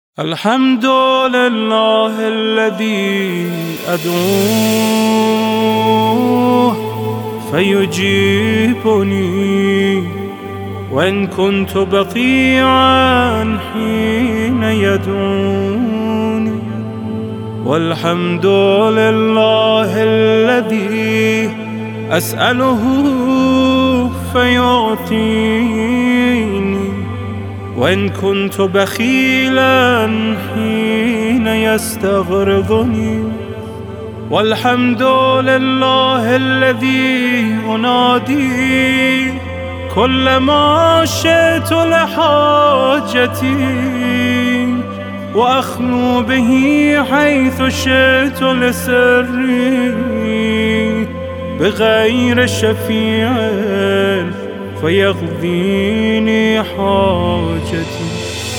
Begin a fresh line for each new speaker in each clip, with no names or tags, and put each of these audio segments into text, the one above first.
الحمد لله الذي أدعوه فيجيبني وإن كنت بطيعا حين يدعوني. والحمد لله الذي أسأله فيعطيني وإن كنت بخيلا حين يستغرضني. والحمد لله الذي أنادي كلما شئت لحاجتي وأخلو به حيث شئت لسري بغير شفيع فيقضيني حاجتي.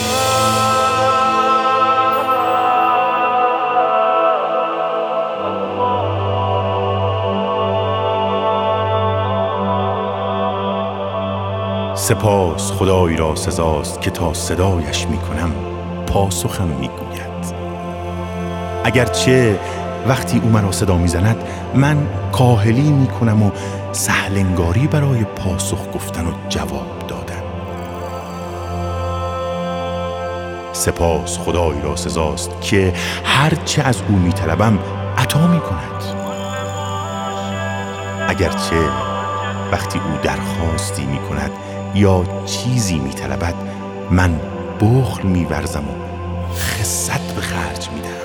سپاس خدایی را سزاست که تا صدایش می کنم پاسخم می گوید. اگرچه وقتی او مرا صدا می زند من کاهلی می کنم و سهلنگاری برای پاسخ گفتن و جواب دادن. سپاس خدایی را سزاست که هرچه از او می طلبم عطا می کند. اگرچه وقتی او درخواستی می کند یا چیزی می طلبد من بخل می ورزم و خست به خرج می دهم.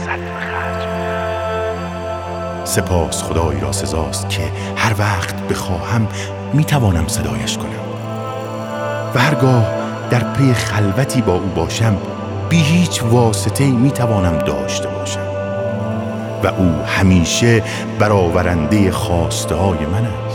سپاس خدایی را سزاست که هر وقت بخواهم می توانم صدایش کنم و هرگاه در پی خلوتی با او باشم بی هیچ واسطه‌ای می توانم داشته باشم و او همیشه برآورنده خواسته های من است.